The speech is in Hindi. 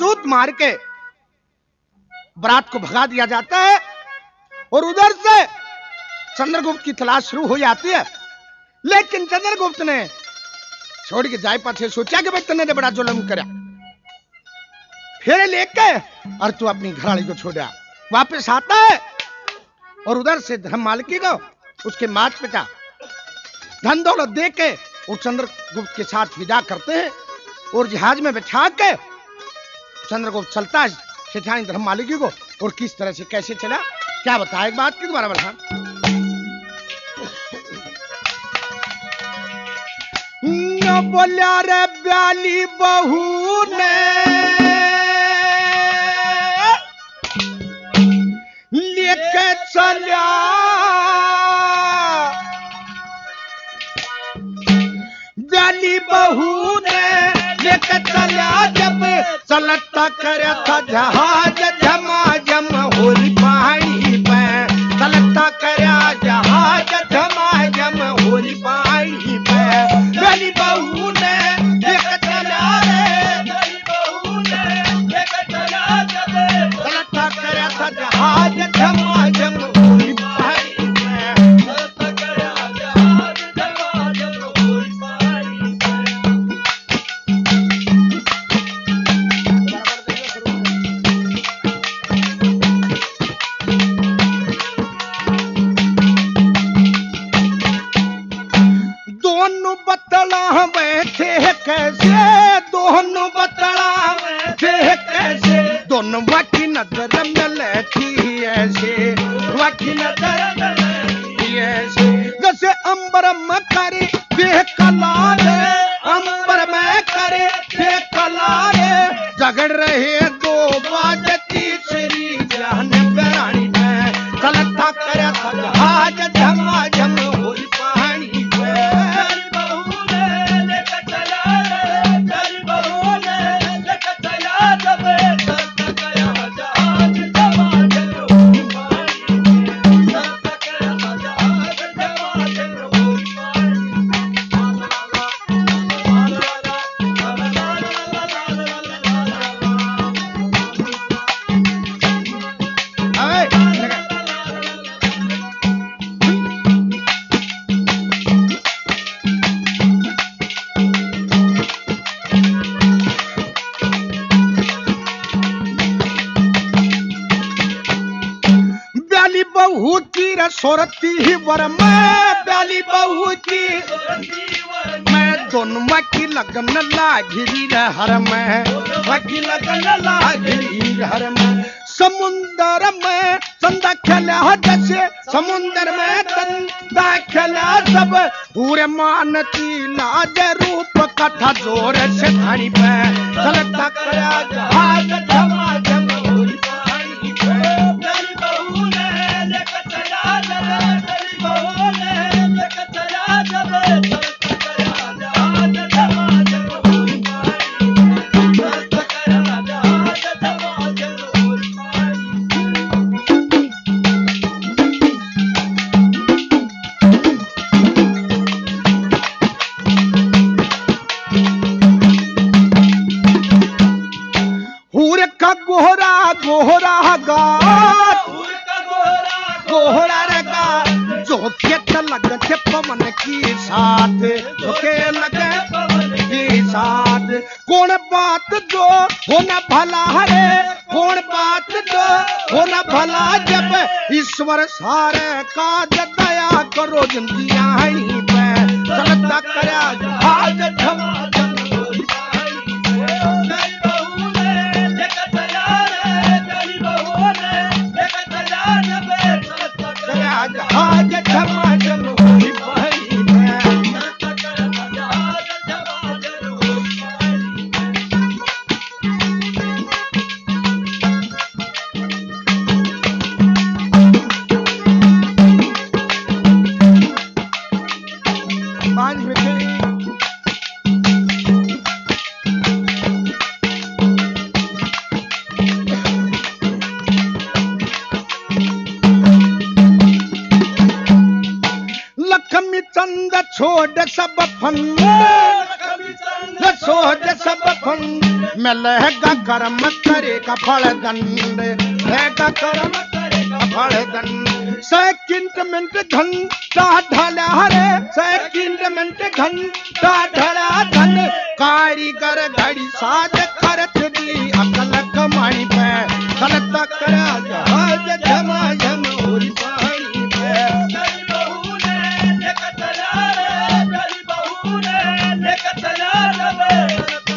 जूत मार के बारात को भगा दिया जाता है और उधर से चंद्रगुप्त की तलाश शुरू हो जाती है। लेकिन चंद्रगुप्त ने छोड़ के जाए पाछे सोचा कि भाई तने बड़ा जुल्म करा, फिर लेके और तू अपनी घरवाली को छोड़ा। वापस आता है और उधर से धर्म मालिकी को उसके माता पिता धन दौलत दे के वो चंद्रगुप्त के साथ विदा करते हैं और जहाज में बैठा के चंद्रगुप्त चलता है सेठानी धर्म मालिकी को। और किस तरह से कैसे चला क्या बताया, एक बात की दोबारा बता। न बोलिया रे ब्याली बहू ने लेके चलिया, ब्याली बहू ने लेके चलिया जब चलता करे था जहाज झमाझम होली पानी पे, चलता करे जहाज झमाझम होली पानी पे। ब्याली बहू ने लेके चलिया रे, ब्याली बहू ने लेके चलिया जब चलता करे था जहाज झमाझम होली पानी पे, चलता करे जहाज झमाझम होली पानी पे। दोनों बतला बैठे कैसे, दोनों बतला बैठे कैसे, दोनों वाकी नजर में थी ऐसे, वाकी नजर में ऐसे जैसे अंबर में करे बेकला रे, अंबर में करे बेकला रे। झगड़ रहे दो बाज तीसरी जान प्राणी में, चलता करे जहाज झमाझम होली पानी पे। बहू की रसोरती ही वर में, ब्याली बहू की मैं दोनों की लगन लागिरी हर में, वकी लगन लागिरी हर में। समुंदर में चंदा खेला जैसे, समुंदर में चंदा खेला सब पूरे मानती लाज रूप कथा जोर से धनी पे, चलता करा जहाज झमाझम होली पानी पे। ब्याली बहू ने लेके चला जब, ब्याली बहू ने लेके चला जब, चलता करा जहाज झमाझम होली पानी पे, चलता करा जहाज झमाझम होली पानी पे। हूर का गोहरा गोहरा गात, गोहरा रगा जो खेत लगे पवन की साथ, झोंके लगे पवन की साथ। कौन बात जो होना भला है, कौन बात जो होना भला, जब ईश्वर सारे का दया करो जिंदगियां ही पे, चलता करा जहाज झमाझम होली पानी पे। ब्याली बहू ने लेके चला रे, ब्याली बहू ने लेके चला जब, चलता करा जहाज झमाझम होली पानी पे, चलता करा जहाज झमाझम होली पानी पे। 5 मिनट लक्ष्मी चंद छोड़ सब फन, छोड़ सब फंड मिलेगा कर्म करेगा फल दंड रहेगा कर्म करेगा फल दंड सेकंड मिनट घंटा ढला रे सेकंड मिनट घंटा ढला धन कारीगर घड़ी साज खर्च दी अकल कमाई पे गलत करा जहाज जमा जम उरी पानी पे गली बहू ने लेकर चला रे गली बहू ने लेकर चला रे